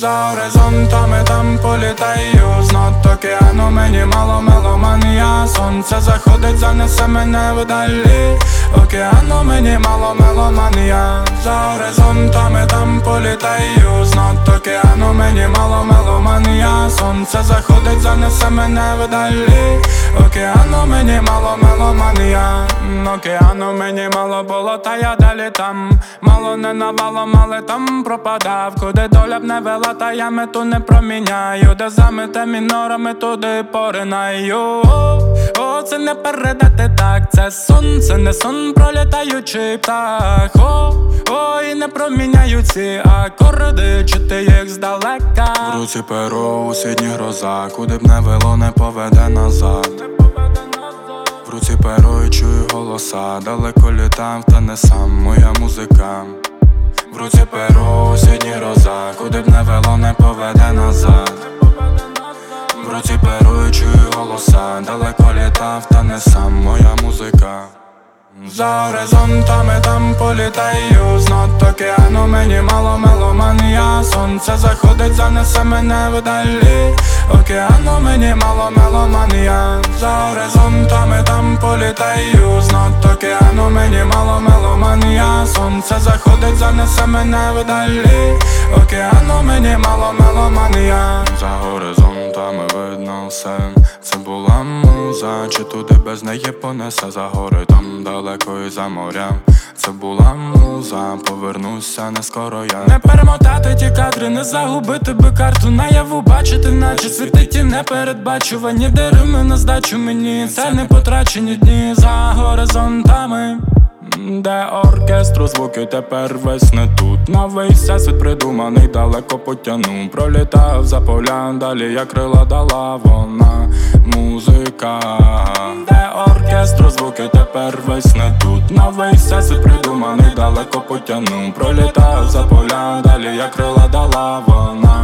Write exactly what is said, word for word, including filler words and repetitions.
За горизонтами там політаю, з над океану мені мало меломанія. Сонце заходить, занесе мене вдалі, океану мені мало меломанія. За горизонтами там політаю, з над океану мені мало меломанія. Сонце заходить, занесе мене вдалі, океану мені мало меломанія. Океану мені мало було, та я далі там. Мало не навалом, але там пропадав. Куди доля б не вела, та я мету не проміняю. Де замите мінорами, туди поринаю. О, це не передати так, це сон, це не сон, пролітаючий птах. О, о, і не проміняю ці акорди, чути їх здалека. В руці перо, у сідні гроза, куди б не вело, не поведе назад. В руці перо і чую голоса, далеко літав, та не сам, моя музика. В руці перо, у сідні гроза, куди б не вело, не поведе назад. В руці перо і чую голоса, далеко літав, та не сам, моя музика. За горизонтами там політаю, з над океану мені мало меломанія. Сонце заходить, занесе мене вдалі, океану мені мало меломанія. За горизонтами там політаю, з над океану мені мало меломанія. Сонце заходить, занесе мене вдалі, океану мені мало меломанія. За горизонтами видно все, це була муза, чи туди без неї понесе. За гори там далеко і за морям, це була муза, повернуся не скоро я. Не перемотати ті кадри, не загубити би карту наяву, бачити, наче світить і непередбачувані. Де рими на здачу мені, це не потрачені дні. За горизонтами, де оркестру звуки тепер весь не тут. Новий всесвіт придуманий, далеко потягну. Пролітав за поля, далі як крила дала вона музика. Де оркестру звуки тепер весь не тут. Новий всесвіт придуманий, далеко потягну. Пролітав за поля, далі як крила дала вона